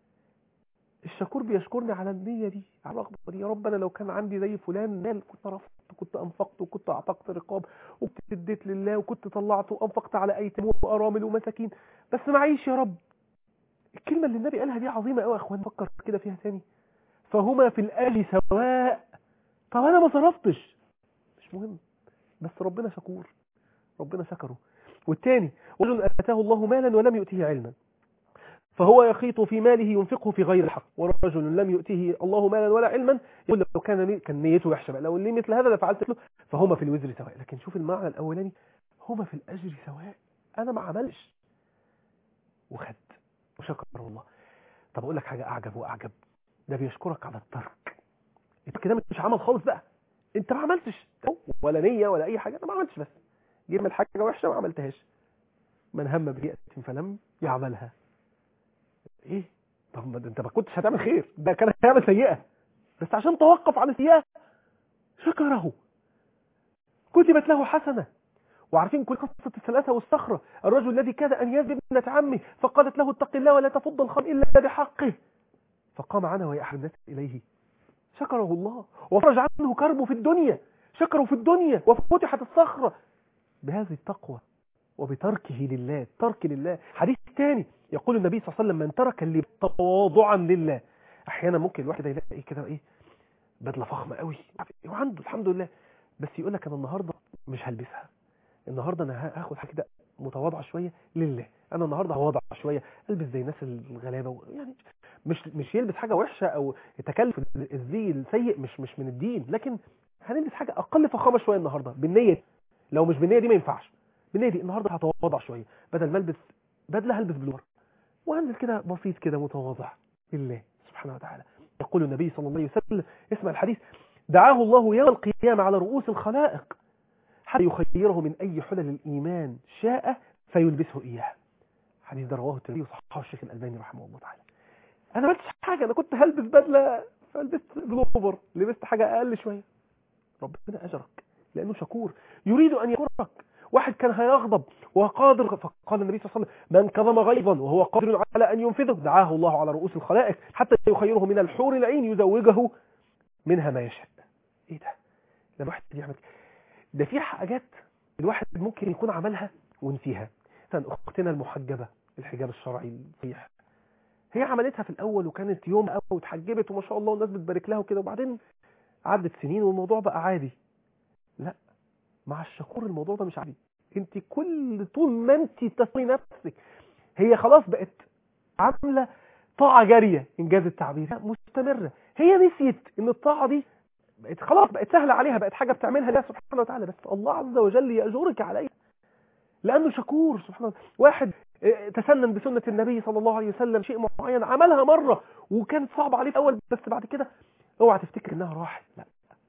Speaker 2: الشكور بيشكرني على النية دي، على الرغبة دي. يا رب أنا لو كان عندي زي فلان مال كنت رفضت، كنت أنفقت، وكنت أعتقت رقاب، وكنت اديت لله، وكنت طلعت وأنفقت على أيتام وأرامل ومساكين، بس معيش يا رب. الكلمة اللي النبي قالها دي عظيمة قوي يا أخوان، فكر كده فيها تاني. فهما في الأجر سواء. طب أنا ما صرفتش، مش مهم، بس ربنا شكور، ربنا شكره. والتاني رجل آتاه الله مالا ولم يؤته علما فهو يخيط في ماله ينفقه في غير الحق، ورجل لم يؤته الله مالا ولا علما يقول لو كان نيته وحشه بقى، لو اللي مثل هذا لفعلت له، فهما في الوزر سواء. لكن شوف المعنى الاولاني، هما في الاجر سواء. انا ما عملش وخد وشكر الله. طب اقول لك حاجه اعجب واعجب، ده بيشكرك على الترك. انت كده مش عمل خالص بقى، انت ما عملتش ولا نيه ولا اي حاجه، انا ما عملتش، بس جيت من حاجه وحشه ما عملتهاش. من هم بهيئه فلم يعملها. ايه؟ طب ما انت ما كنتش هتعمل خير، ده كان هيعمل سيئه، بس عشان توقف عن السيئه شكره، كتبت له حسنه. وعارفين كل قصه الثلاثه والصخره، الرجل الذي كاد ان يذبح ابنه عمه فقالت له اتق الله ولا تفض الخمر الا بحقه، فقام عنها وهي احب الناس اليه، شكره الله وفرج عنه كربه في الدنيا، شكره في الدنيا وفتحت الصخره بهذه التقوى وبتركه لله. ترك لله. حديث ثاني يقول النبي صلى الله عليه وسلم من ترك اللي تواضعا لله. احيانا ممكن الواحد يلاقي كده ايه، بدله فخمه قوي وعنده الحمد لله، بس يقول لك انا النهارده مش هلبسها، النهارده انا هاخد حاجه كده متواضعه شويه لله، انا النهارده هواضع شويه، البس زي الناس الغلابه يعني مش يلبس حاجه وحشه او تكلف الزي السيء، مش من الدين، لكن هنلبس حاجه اقل فخامه شويه النهارده بالنيه. لو مش بالنيه دي ما ينفعش، بالنيه دي النهارده هتواضع شويه، بدل ما البس بدله هلبس بلور وانزل كده بسيط كده متواضع لله سبحانه وتعالى. يقول النبي صلى الله عليه وسلم، اسمع الحديث، دعاه الله يوم القيامه على رؤوس الخلائق حتى يخيره من اي حلل الايمان شاء فيلبسه اياه. الحديث ده رواه الترمذي وصححه الشيخ الالباني رحمه الله تعالى. انا ما عملتش حاجه، انا كنت هلبس بدله فلبست بلوفر، لبست حاجه اقل شويه، ربنا اجرك لانه شكور يريد ان يشكرك. واحد كان هيغضب وقادر، فقال النبي صلى الله عليه وسلم من كظم غيظا وهو قادر على ان ينفذه دعاه الله على رؤوس الخلائق حتى يخيره من الحور العين يزوجه منها ما يشاء. ايه ده؟ ده الواحد يعمل ده في حاجات الواحد ممكن يكون عملها ونسيها. مثلا اختنا المحجبه، الحجاب الشرعي الصحيح، هي عملتها في الاول وكانت يوم قوي واتحجبت وما شاء الله والناس بتبارك لها وكده، وبعدين عدت سنين والموضوع بقى عادي. لا، مع الشكور الموضوع ده مش عادي. انت كل طول ما انت تسوي نفسك، هي خلاص بقت عامله طاعه جاريه انجاز التعبير مستمره، هي نسيت ان الطاعه دي بقت خلاص بقت سهله عليها، بقت حاجه بتعملها لله سبحانه وتعالى، بس الله عز وجل يأجرك عليها لانه شكور سبحانه وتعالى. واحد تسنن بسنه النبي صلى الله عليه وسلم شيء معين، عملها مره وكانت صعب عليه في الاول، بس بعد كده اوعى تفتكر انها راحت، لا،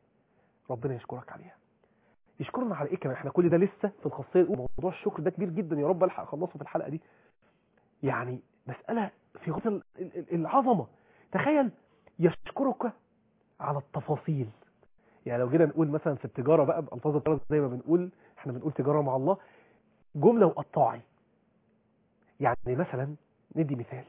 Speaker 2: ربنا يشكرك عليها. يشكرنا على ايه كمان؟ احنا كل ده لسه في الخاصيه الاولى، موضوع الشكر ده كبير جدا، يا رب الحق اخلصه في الحلقه دي. يعني مساله في غايه العظمه. تخيل يشكرك على التفاصيل. يعني لو جينا نقول مثلا في التجاره بقى بالفاظ التجاره زي ما بنقول، احنا بنقول تجاره مع الله، جمله وقطاعي. يعني مثلا ندي مثال،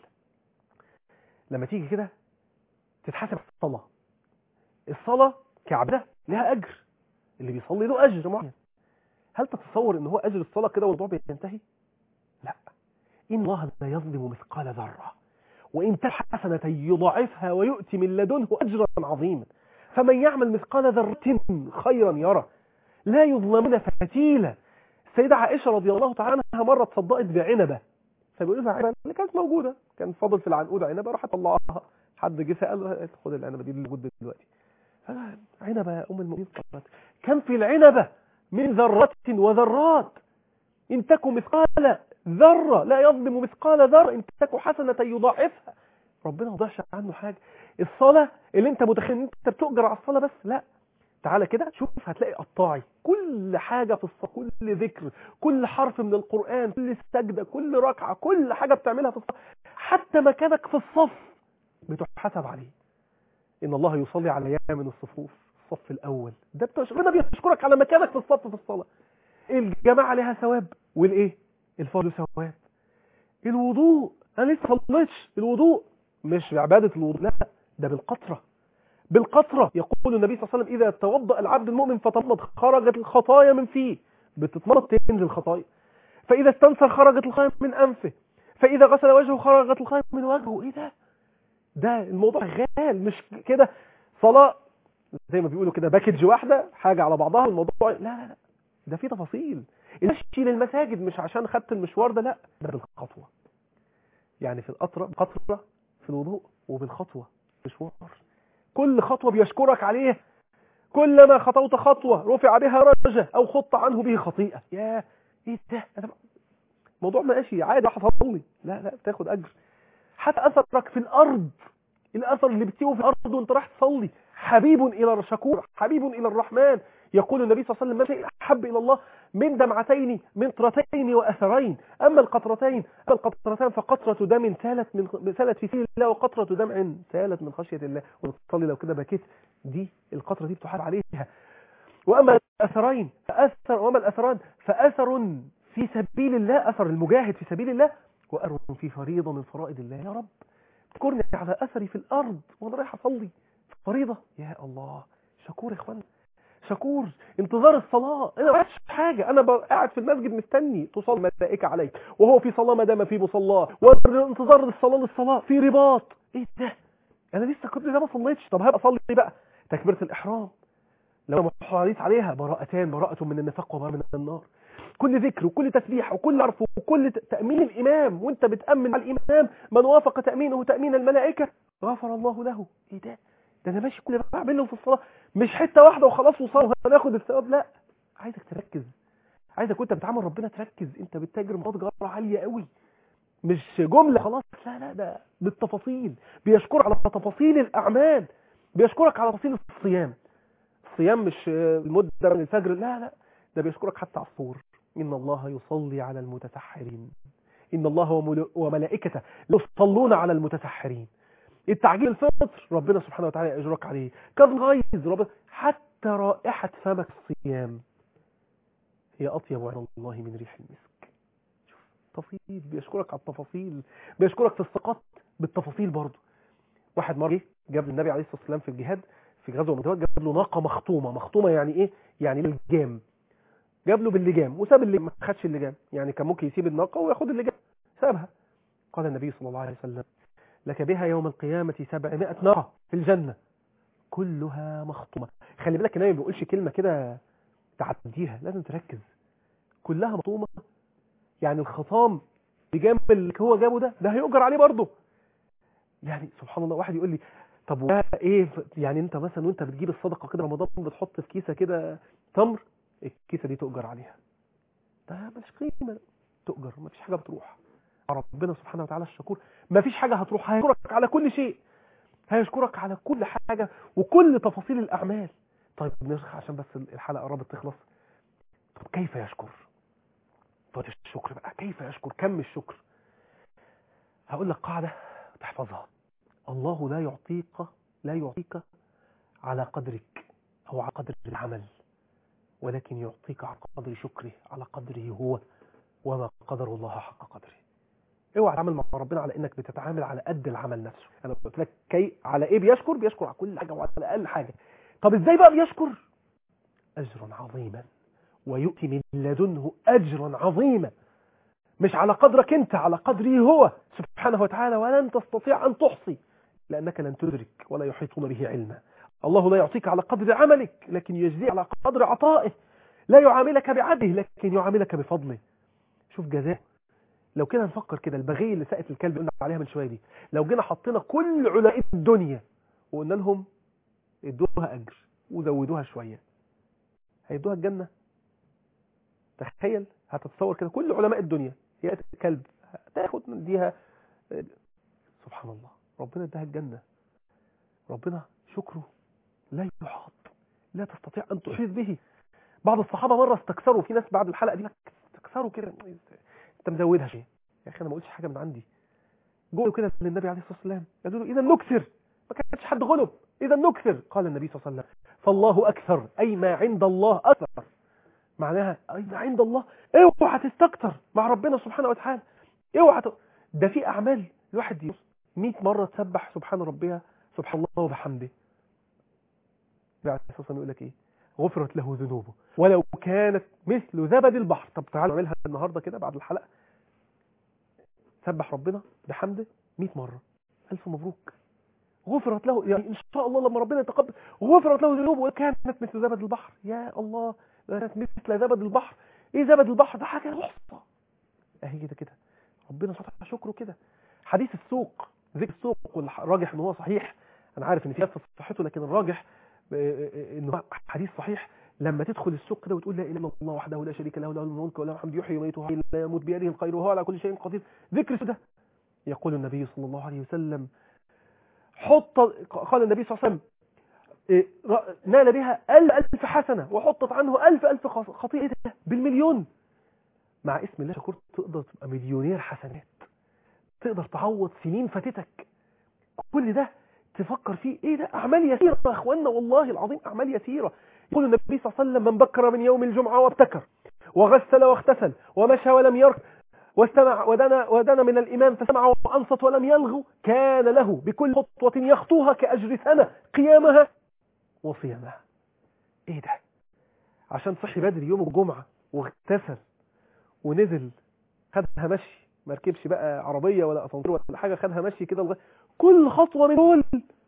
Speaker 2: لما تيجي كده تتحاسب الصلاه، الصلاه كعبده لها اجر، اللي بيصلي له اجر معين. هل تتصور ان هو اجر الصلاه كده والموضوع بينتهي؟ لا، ان الله لا يظلم مثقال ذره وان تك حسنه يضاعفها ويؤتي من لدنه اجرا عظيما. فمن يعمل مثقال ذره خيرا يره لا يظلمون فتيلا. السيده عائشه رضي الله تعالى عنها مره تصدقت بعنبه، فبيقولوا لها عنبه اللي كانت موجوده، كان فاضل في العنقود عنبه، راح طلعها، حد جه سال خد العنبه دي اللي موجوده دلوقتي، عنبه يا ام المؤمنين، كم في العنبه من ذره وذرات ان تكن مثقال ذره لا يظلم مثقال ذره ان تكن حسنه يضاعفها. ربنا ما يضيعش عنه حاجه. الصلاه اللي انت متخيل ان انت بتؤجر على الصلاه بس، لا، تعالى كده شوف هتلاقي قطاعي، كل حاجه في الصلاه، كل ذكر، كل حرف من القران، كل سجده، كل ركعه، كل حاجه بتعملها في الصلاه، حتى مكانك في الصف بتحاسب عليه. ان الله يصلي على يامن الصفوف، الصف الاول ده ربنا بيشكرك على مكانك في الصف في الصلاه. الجماعه لها ثواب والايه الفرض ثواب. الوضوء انا لسه صليتش. الوضوء مش بعباده الوضوء، لا، ده بالقطره. بالقطره. يقول النبي صلى الله عليه وسلم اذا توضأ العبد المؤمن فتمضمض خرجت الخطايا من فيه. بتتمضمض تنزل الخطايا. فاذا استنثر خرجت الخطايا من انفه. فاذا غسل وجهه خرجت الخطايا من وجهه. ايه ده؟ ده الموضوع غال، مش كده صلاه زي ما بيقولوا كده باكج واحده حاجه على بعضها الموضوع. لا لا لا، ده في تفاصيل. المشي للمساجد مش عشان خدت المشوار ده، لا، ده بالخطوه. يعني في القطره قطره في الوضوء، وبالخطوه مشوار. كل خطوه بيشكرك عليها. كلما خطوت خطوه رفع بها درجه او خط عنه به خطيئه. يا ايه ده؟ موضوع ماشي عادي راح اصلي، لا لا، بتاخد اجر. حتى اثرك في الارض، الاثر اللي بتسيبه في الارض وانت رايح تصلي، حبيب الى الشكور، حبيب الى الرحمن. يقول النبي صلى الله عليه وسلم: ما شيء احب الى الله من دمعتين من قطرتين واثرين. اما القطرتان فقطره دم سالت في سبيل الله، وقطره دمع سالت من خشيه الله. وتصلي لو كده بكيت، دي القطره دي بتحاسب عليها. واما الاثران فاثر في سبيل الله، اثر المجاهد في سبيل الله، واثر في فريضه من فرائض الله. يا رب اذكرني على اثري في الارض وانا رايح اصلي فريضه. يا الله، شكور يا اخوان، شكور. انتظار الصلاه، انا ما عملتش حاجه، انا قاعد في المسجد مستني تصلي الملائكه عليك، وهو في صلاه ما دام في مصلاه، وانتظار الصلاه للصلاه في رباط. ايه ده؟ انا لسه كنت ده ما صليتش. طب هبقى اصلي بقى تكبيره الاحرام، لو محرص عليها براءتان: براءه من النفاق وبراءه من النار. كل ذكر وكل تسبيح وكل عرف وكل تأمين الإمام، وانت بتأمن على الإمام من وافق تأمينه تأمين الملائكة غفر الله له. ايه ده؟ ده انا ماشي كل ده بعمله في الصلاة، مش حتة واحدة وخلاص وصار هناخد الثواب. لا، عايزك تركز، عايزك وانت بتعامل ربنا تركز. انت بتتاجر متجرة عالية قوي، مش جملة خلاص. لا لا، ده بالتفاصيل. بيشكرك على تفاصيل الأعمال، بيشكرك على تفاصيل الصيام. الصيام مش المدة من الفجر، لا لا، ده بيشكرك حتى على الصور. إن الله يصلي على المتسحرين، إن الله وملائكته يصلون على المتسحرين. التعجيل الفطر ربنا سبحانه وتعالى يأجرك عليه. كظم غيظ ربنا، حتى رائحة فمك الصيام هي أطيب عند الله من ريح المسك. شوف تفاصيل، بيشكرك على التفاصيل، بيشكرك في الثقات بالتفاصيل برضه. واحد مرة جاب النبي عليه الصلاة والسلام في الجهاد في غزوة متوجه، جاب له ناقة مخطومة يعني إيه؟ يعني بالجام. جاب له باللجام وساب اللجام، ما خدش اللجام. يعني كان ممكن يسيب الناقة وياخد اللجام، سابها. قال النبي صلى الله عليه وسلم: لك بها يوم القيامة 700 ناقة في الجنة كلها مخطومة. خلي بالك النبي ما بيقولش كلمة كده تعديها، لازم تركز. كلها مخطومة، يعني الخطام لجام اللي هو جابه ده هيؤجر عليه برضه. يعني سبحان الله. واحد يقول لي: طب ايه يعني انت مثلا وانت بتجيب الصدقة كده رمضان بتحط في كيسة كده تمر، الكيسة دي تؤجر عليها. ده مش قيمة، تؤجر، ما فيش حاجة بتروح. ربنا سبحانه وتعالى الشكور، ما فيش حاجة هتروح، هيشكرك على كل شيء، هيشكرك على كل حاجة وكل تفاصيل الأعمال. طيب نرجع عشان بس الحلقة قربت تخلص. طب كيف يشكر؟ طب الشكر بقى كيف يشكر؟ كم الشكر؟ هقول لك قاعدة تحفظها: الله لا يعطيك على قدرك أو على قدر العمل، ولكن يعطيك على قدر شكره، على قدره هو، وما قدر الله حق قدره. اوعى تتعامل مع ربنا على انك بتتعامل على قد العمل نفسه. انا قلت لك على ايه بيشكر على كل حاجه وعلى اقل حاجه. طب ازاي بقى بيشكر؟ اجرا عظيما، ويؤتي من لدنه اجرا عظيما. مش على قدرك انت، على قدره هو سبحانه وتعالى، ولن تستطيع ان تحصي لانك لن تدرك ولا يحيطون به علما. الله لا يعطيك على قدر عملك، لكن يجزي على قدر عطائه. لا يعاملك بعدله، لكن يعاملك بفضله. شوف جزاء. لو كده نفكر كده، البغي اللي سقت الكلب قلنا عليها من شويه دي، لو جينا حطينا كل علماء الدنيا وقلنا لهم ادوها اجر وزودوها شويه، هيدوها الجنه؟ تخيل، هتتصور كده كل علماء الدنيا هي الكلب تاخد نديها. سبحان الله، ربنا اداها الجنه. ربنا شكره لا يحاط، لا تستطيع ان تحيط به. بعض الصحابه مره استكثروا، في ناس بعد الحلقه دي استكثروا كده: انت مزودها شيء يا اخي، انا ما قلتش حاجه من عندي. جولوا كده للنبي عليه الصلاه والسلام قالوا له: اذا نكثر. ما كانش حد غلب، اذا نكثر. قال النبي صلى الله عليه وسلم: فالله اكثر، اي ما عند الله اكثر. معناها اي ما عند الله، اوعى تستكثر مع ربنا سبحانه وتعالى. اوعى ده في أعمال الواحد 100 مرة تسبح سبحان ربها سبحان الله وبحمده، بعد أساسا يقول لك إيه؟ غفرت له ذنوبه ولو كانت مثل زبد البحر. طب تعالوا نعملها النهاردة كده بعد الحلقة، سبح ربنا بحمده 100 مرة، ألف مبروك، غفرت له، يعني إن شاء الله لما ربنا يتقبل غفرت له ذنوبه وكانت مثل زبد البحر. يا الله، كانت مثل زبد البحر. إيه زبد البحر ده؟ حاجة تحفة أهي كده كده، ربنا سبحانه وتعالى شكره كده. حديث السوق، ذكر السوق، والراجح ان هو صحيح، انا عارف ان في ناس صحته لكن الراجح انه حديث صحيح. لما تدخل السوق كده وتقول لا اله الا الله وحده لا شريك له له الملك وله الحمد يحيي ويميت وهو لا يموت بيده الخير وهو على كل شيء قدير، ذكر ده يقول النبي صلى الله عليه وسلم قال النبي صلى الله عليه وسلم نال بها 1000 حسنه وحطت عنه 1000 خطيئه بالمليون. مع اسم الله شكور تقدر تبقى مليونير حسنات، تقدر تعوض سنين فاتتك. كل ده تفكر فيه ايه؟ ده اعمال يسيره يا اخوانا، والله العظيم اعمال يسيره. يقول النبي صلى الله عليه وسلم من بكر من يوم الجمعه وابتكر وغسل واغتسل ومشى ولم يركض واستمع ودنا من الامام فسمع وانصت ولم يلغو كان له بكل خطوه يخطوها كاجر سنه قيامها وصيامها. ايه ده؟ عشان صحي بدري يوم الجمعه واغتسل ونزل، خدها مشي، ما ركبش بقى عربيه ولا اسانسير ولا حاجه، خدها مشي كده، كل خطوه من دول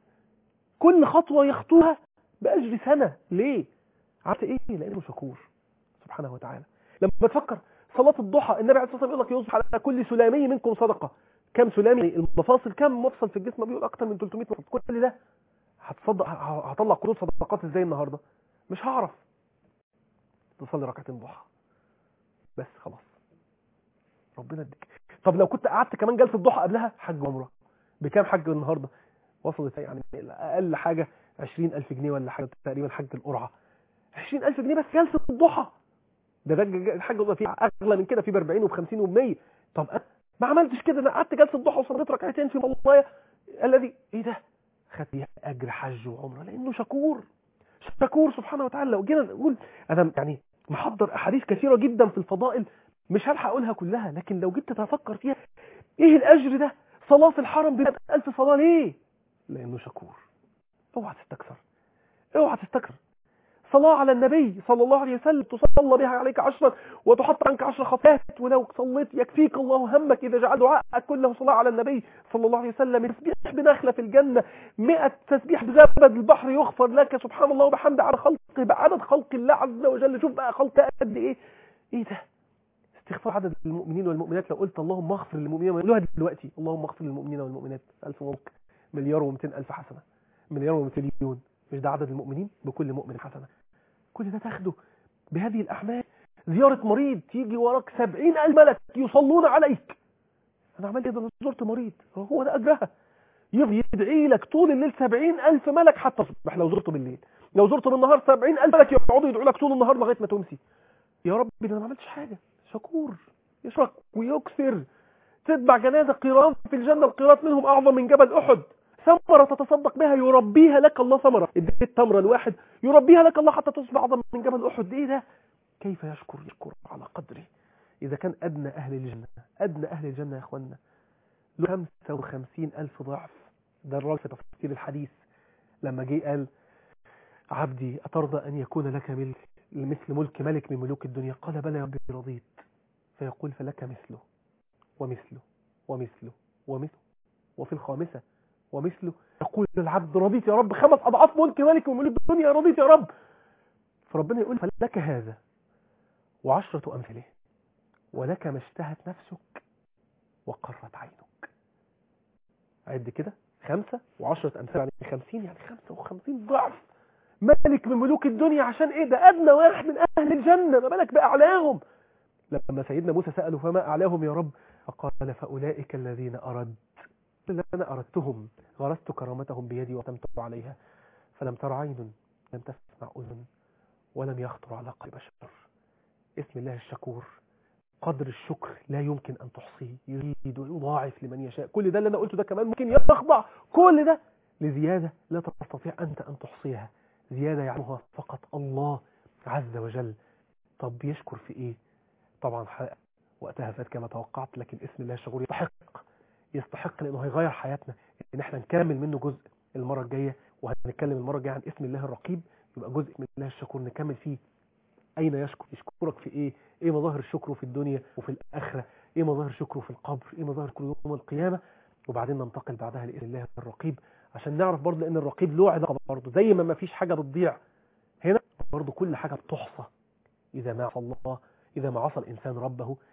Speaker 2: كل خطوه يخطوها باجر سنه. ليه؟ عارف ايه؟ لانه شكور سبحانه وتعالى. لما تفكر صلاه الضحى، النبي عليه الصلاه والسلام يقول لك يصبح على كل سلامي منكم صدقه. كم سلامي؟ المفاصل كم مفصل في الجسم؟ بيقول اكتر من 300 مفصل. كل ده هتصدق، هطلع قروض صدقات ازاي النهارده؟ مش هعرف. تصلي ركعتين ضحى بس خلاص ربنا يديك. طب لو كنت قعدت كمان جلسه ضحى قبلها، حج عمره بكام؟ حج النهارده وصلت يعني اقل حاجه 20000 جنيه ولا حاجه تقريبا، حج القرعه 20000 جنيه بس جلسه الضحى. ده الحج فيه اغلى من كده، فيه ب 40 وب 50 وب 100. طب انا ما عملتش كده، انا قعدت جلسه الضحى وصليت ركعتين في الله الذي ايه ده؟ خد فيها اجر حج وعمره لانه شكور سبحانه وتعالى. لو جينا نقول انا يعني محضر احاديث كثيره جدا في الفضائل مش هلحق اقولها كلها، لكن لو جيت تفكر فيها ايه الاجر ده؟ صلاه في الحرم ب100000 صلاه، ليه؟ لانه شكور. اوعى تستكثر، اوعى تستكثر. صلاه على النبي صلى الله عليه وسلم تصلى بها عليك 10 وتحط عنك 10 خطايات، ولو صليت يكفيك الله همك اذا جعل دعاءك كله صلاه على النبي صلى الله عليه وسلم. تسبيح بنخله في الجنه، 100 تسبيح بزبد البحر يغفر لك سبحان الله وبحمده على خلقه بعدد خلق الله عز وجل. شوف بقى خلق قد ايه. ايه ده؟ استغفار عدد المؤمنين والمؤمنات. لو قلت اللهم اغفر للمؤمنين والمؤمنات دلوقتي، اللهم اغفر للمؤمنين والمؤمنات 1000 مبروك، مليار و200 ألف حسنه، مليار و200 مليون. مش ده عدد المؤمنين؟ بكل مؤمن حسنه. كل ده تاخده بهذه الأحمال. زيارة مريض تيجي وراك 70,000 ملك يصلون عليك. أنا عملت كده، زرت مريض، هو ده أجرها. يدعي لك طول الليل 70,000 ملك حتى تصبح لو زرته بالليل. لو زرته بالنهار 70,000 ملك يقعدوا يدعوا لك طول النهار لغاية ما تمسي. يا رب ده أنا ما عملتش حاجة. شكور، يشرك ويكثر. تتبع جنازة قيران في الجنة، القيرات منهم أعظم من جبل أحد. ثمرة تتصدق بها يربيها لك الله، ثمرة اديت تمرة الواحد يربيها لك الله حتى تصبح أعظم من جبل أحد. ايه ده؟ كيف يشكر على قدره. إذا كان أدنى أهل الجنة يا أخوانا له 55,000 ضعف. ده الراجل في تفسير الحديث لما جه قال عبدي أترضى أن يكون لك مثل ملك ملك من ملوك الدنيا؟ قال بلى يا ربي رضيت. فيقول فلك مثله ومثله ومثله ومثله وفي الخامسة ومثله. يقول العبد رضيت يا رب 5 أضعاف ملك ملك من ملوك الدنيا، رضيت يا رب. فربنا يقول فلك هذا و10 أمثله ولك ما اشتهت نفسك وقرت عينك. عد كده 5 و10 أمثال يعني 50، يعني 55 ضعف ملك من ملوك الدنيا. عشان ايه؟ ده أدنى واحد من أهل الجنة، ما بالك بأعلاهم. لما سيدنا موسى سأله فما أعلاهم يا رب؟ فقال فأولئك الذين أردت اللي أنا أردتهم، غرست كرامتهم بيدي وتمت عليها، فلم تر عين، لم تسمع أذن، ولم يخطر على قلب بشر. اسم الله الشكور. قدر الشكر لا يمكن أن تحصيه، يريد ويضاعف لمن يشاء. كل ده اللي أنا قلته ده كمان ممكن يخضع كل ده لزيادة لا تستطيع أنت أن تحصيها، زيادة يعلمها فقط الله عز وجل. طب يشكر في إيه؟ طبعا وقتها فات كما توقعت، لكن اسم الله الشكور يستحق يستحق لأنه هيغير حياتنا إن احنا نكمل منه جزء المرة الجاية. وهنتكلم المرة الجاية عن اسم الله الرقيب، يبقى جزء من الله الشكور نكمل فيه. أين يشكر؟ يشكرك في إيه؟ إيه مظاهر شكره في الدنيا وفي الآخرة؟ إيه مظاهر شكره في القبر؟ إيه مظاهر شكره يوم القيامة؟ وبعدين ننتقل بعدها لاسم الله الرقيب، عشان نعرف برضه ان الرقيب له علاقه برضه، زي ما فيش حاجه بتضيع هنا برضه كل حاجه بتحصى. اذا ما عصى الله، اذا ما عصى الانسان ربه